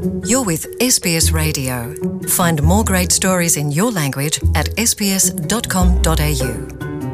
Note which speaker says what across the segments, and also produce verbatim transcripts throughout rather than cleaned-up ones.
Speaker 1: You're with S B S Radio. Find more great stories in your language at s b s dot com dot a u.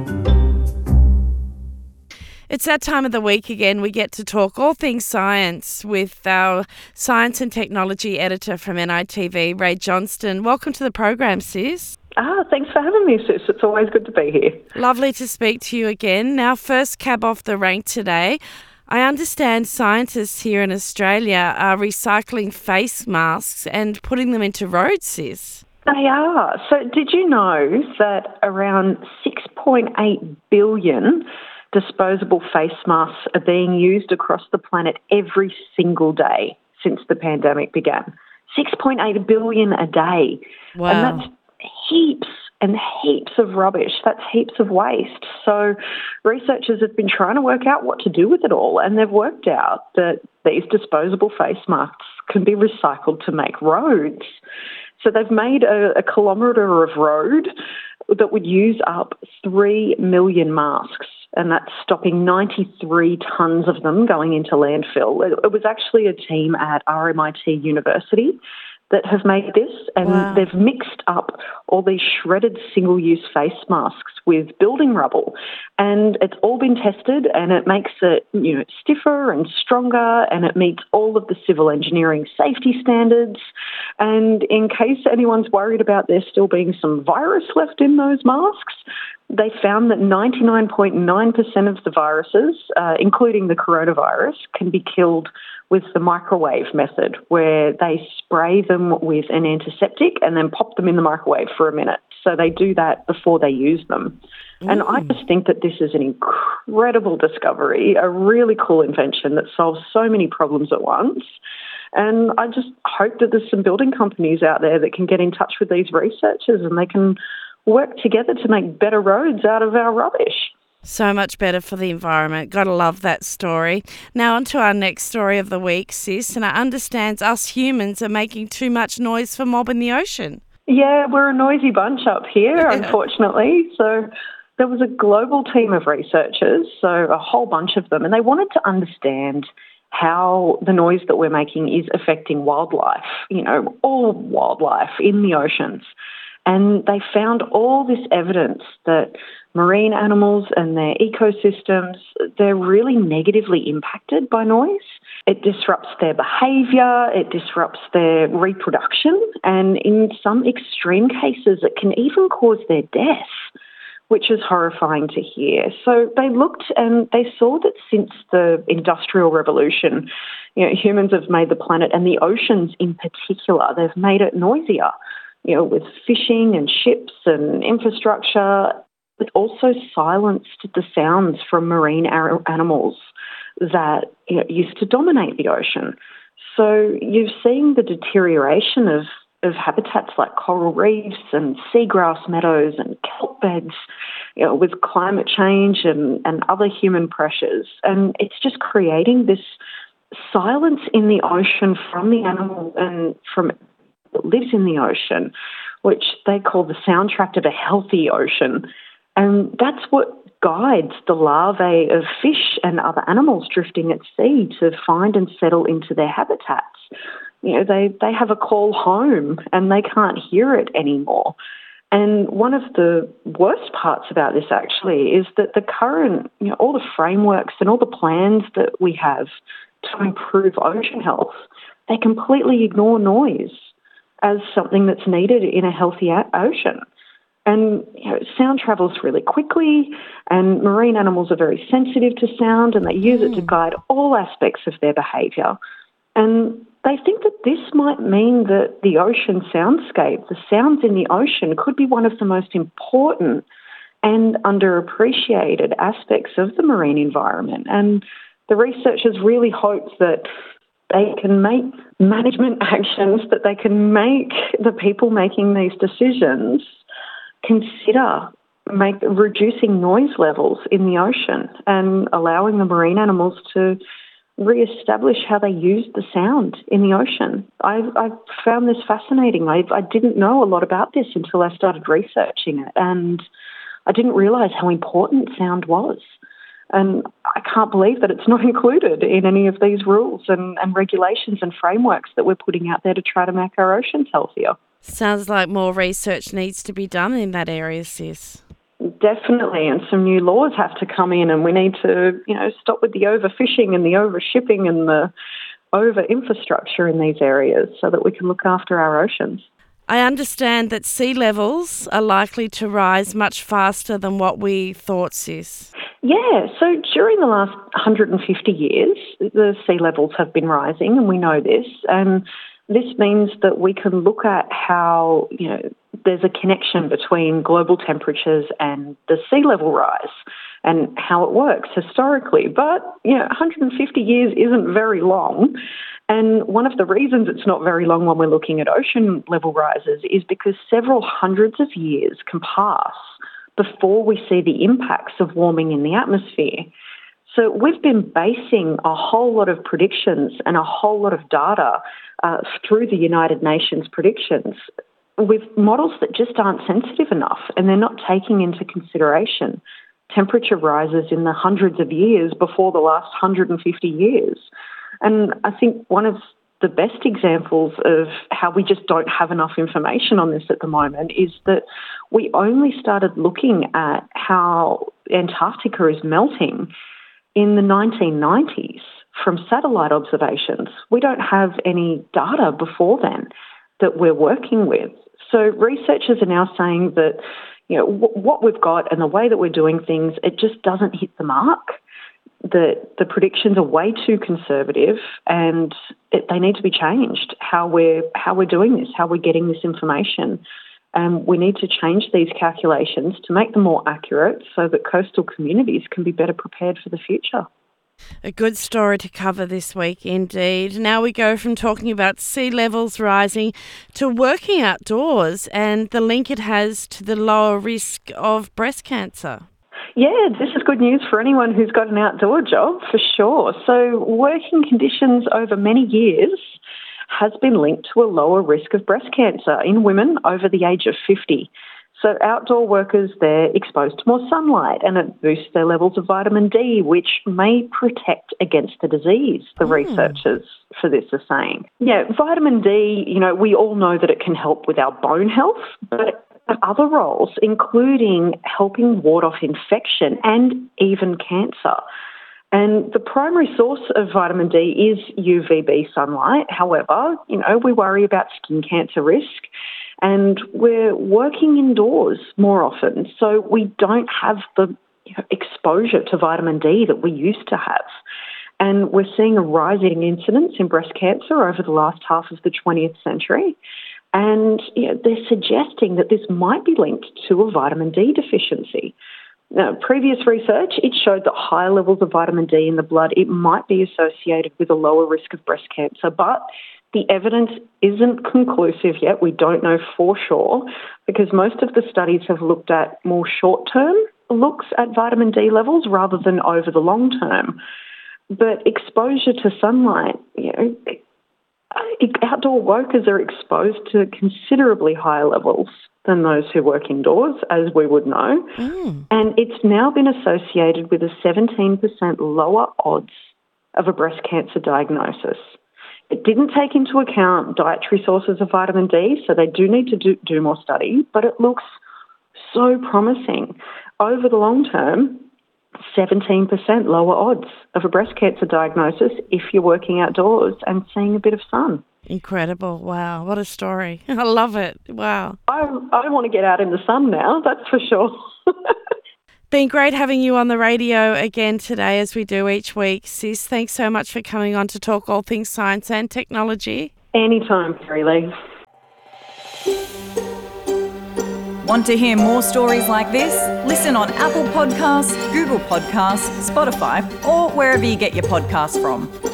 Speaker 2: It's that time of the week again. We get to talk all things science with our science and technology editor from N I T V, Ray Johnston. Welcome to the program, sis.
Speaker 3: Ah, thanks for having me, sis. It's always good to be here.
Speaker 2: Lovely to speak to you again. Now, first cab off the rank today. I understand scientists here in Australia are recycling face masks and putting them into roads, sis.
Speaker 3: They are. So did you know that around six point eight billion disposable face masks are being used across the planet every single day since the pandemic began? six point eight billion a day.
Speaker 2: Wow.
Speaker 3: And that's heaps and heaps of rubbish. That's heaps of waste. So researchers have been trying to work out what to do with it all, and they've worked out that these disposable face masks can be recycled to make roads. So they've made a, a kilometre of road that would use up three million masks, and that's stopping ninety-three tonnes of them going into landfill. It, it was actually a team at R M I T University that have made this, and
Speaker 2: wow.
Speaker 3: they've mixed up all these shredded single-use face masks with building rubble, and it's all been tested, and it makes it, you know, stiffer and stronger, and it meets all of the civil engineering safety standards. And in case anyone's worried about there still being some virus left in those masks, they found that ninety-nine point nine percent of the viruses, uh, including the coronavirus, can be killed with the microwave method, where they spray them with an antiseptic and then pop them in the microwave for a minute. So they do that before they use them. Mm. And I just think that this is an incredible discovery, a really cool invention that solves so many problems at once. And I just hope that there's some building companies out there that can get in touch with these researchers and they can work together to make better roads out of our rubbish.
Speaker 2: So much better for the environment. Gotta love that story. Now on to our next story of the week, sis. And I understand us humans are making too much noise for mob in the ocean.
Speaker 3: Yeah, we're a noisy bunch up here, unfortunately. So there was a global team of researchers, so a whole bunch of them, and they wanted to understand how the noise that we're making is affecting wildlife, you know, all wildlife in the oceans. And they found all this evidence that marine animals and their ecosystems, they're really negatively impacted by noise. It disrupts their behaviour, it disrupts their reproduction, and in some extreme cases it can even cause their death, which is horrifying to hear. So they looked and they saw that since the Industrial Revolution, you know, humans have made the planet, and the oceans in particular, they've made it noisier, you know, with fishing and ships and infrastructure. It also silenced the sounds from marine animals that, you know, used to dominate the ocean. So you've seen the deterioration of, of habitats like coral reefs and seagrass meadows and kelp beds, you know, with climate change and, and other human pressures. And it's just creating this silence in the ocean from the animal and from that lives in the ocean, which they call the soundtrack of a healthy ocean. And that's what guides the larvae of fish and other animals drifting at sea to find and settle into their habitats. You know, they, they have a call home and they can't hear it anymore. And one of the worst parts about this actually is that the current, you know, all the frameworks and all the plans that we have to improve ocean health, they completely ignore noise as something that's needed in a healthy ocean. And you know, sound travels really quickly, and marine animals are very sensitive to sound, and they use mm. it to guide all aspects of their behaviour. And they think that this might mean that the ocean soundscape, the sounds in the ocean, could be one of the most important and underappreciated aspects of the marine environment. And the researchers really hope that they can make management actions, that they can make the people making these decisions consider make reducing noise levels in the ocean and allowing the marine animals to re-establish how they use the sound in the ocean. I've, I've found this fascinating. I, I didn't know a lot about this until I started researching it, and I didn't realise how important sound was. And I can't believe that it's not included in any of these rules and, and regulations and frameworks that we're putting out there to try to make our oceans healthier.
Speaker 2: Sounds like more research needs to be done in that area, sis.
Speaker 3: Definitely, and some new laws have to come in, and we need to, you know, stop with the overfishing and the overshipping and the over-infrastructure in these areas so that we can look after our oceans.
Speaker 2: I understand that sea levels are likely to rise much faster than what we thought, sis.
Speaker 3: Yeah, so during the last one hundred fifty years, the sea levels have been rising, and we know this, and this means that we can look at how, you know, there's a connection between global temperatures and the sea level rise and how it works historically. But, you know, one hundred fifty years isn't very long. And one of the reasons it's not very long when we're looking at ocean level rises is because several hundreds of years can pass before we see the impacts of warming in the atmosphere. So we've been basing a whole lot of predictions and a whole lot of data uh, through the United Nations predictions with models that just aren't sensitive enough, and they're not taking into consideration temperature rises in the hundreds of years before the last one hundred fifty years. And I think one of the best examples of how we just don't have enough information on this at the moment is that we only started looking at how Antarctica is melting in the nineteen nineties from satellite observations. We don't have any data before then that we're working with. So researchers are now saying that, you know, w- what we've got and the way that we're doing things, it just doesn't hit the mark. That the predictions are way too conservative, and it, they need to be changed. How we're how we're doing this, how we're getting this information, and we need to change these calculations to make them more accurate, so that coastal communities can be better prepared for the future.
Speaker 2: A good story to cover this week, indeed. Now we go from talking about sea levels rising to working outdoors and the link it has to the lower risk of breast cancer.
Speaker 3: Yeah, this is good news for anyone who's got an outdoor job, for sure. So working conditions over many years has been linked to a lower risk of breast cancer in women over the age of fifty. So outdoor workers, they're exposed to more sunlight and it boosts their levels of vitamin D, which may protect against the disease, the mm. researchers for this are saying. Yeah, vitamin D, you know, we all know that it can help with our bone health, but other roles, including helping ward off infection and even cancer. And the primary source of vitamin D is U V B sunlight. However, you know, we worry about skin cancer risk and we're working indoors more often, so we don't have the you know, exposure to vitamin D that we used to have. And we're seeing a rising incidence in breast cancer over the last half of the twentieth century. And you know, they're suggesting that this might be linked to a vitamin D deficiency. Now, previous research, it showed that high levels of vitamin D in the blood, it might be associated with a lower risk of breast cancer, but the evidence isn't conclusive yet. We don't know for sure because most of the studies have looked at more short-term looks at vitamin D levels rather than over the long term. But exposure to sunlight, you know, outdoor workers are exposed to considerably higher levels than those who work indoors, as we would know. Mm. And it's now been associated with a seventeen percent lower odds of a breast cancer diagnosis. It didn't take into account dietary sources of vitamin D, so they do need to do, do more study, but it looks so promising. Over the long term, seventeen percent lower odds of a breast cancer diagnosis if you're working outdoors and seeing a bit of sun.
Speaker 2: Incredible. Wow, what a story. I love it. Wow.
Speaker 3: I, I want to get out in the sun now, that's for sure.
Speaker 2: Been great having you on the radio again today as we do each week. Sis, thanks so much for coming on to talk all things science and technology.
Speaker 3: Anytime, Kerry Lee.
Speaker 4: Want to hear more stories like this? Listen on Apple Podcasts, Google Podcasts, Spotify, or wherever you get your podcasts from.